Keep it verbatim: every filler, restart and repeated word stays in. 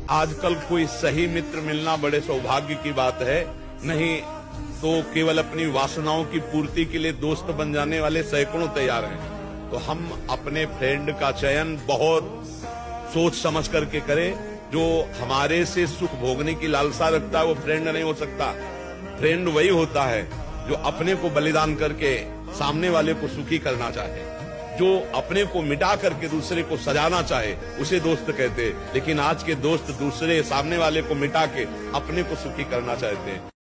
आजकल कोई सही मित्र मिलना बड़े सौभाग्य की बात है, नहीं तो केवल अपनी वासनाओं की पूर्ति के लिए दोस्त बन जाने वाले सैकड़ों तैयार हैं। तो हम अपने फ्रेंड का चयन बहुत सोच समझ करके करें। जो हमारे से सुख भोगने की लालसा रखता है वो फ्रेंड नहीं हो सकता। फ्रेंड वही होता है जो अपने को बलिदान करके सामने वाले को सुखी करना चाहे, जो अपने को मिटा करके दूसरे को सजाना चाहे, उसे दोस्त कहते हैं। लेकिन आज के दोस्त दूसरे सामने वाले को मिटा के अपने को सुखी करना चाहते हैं।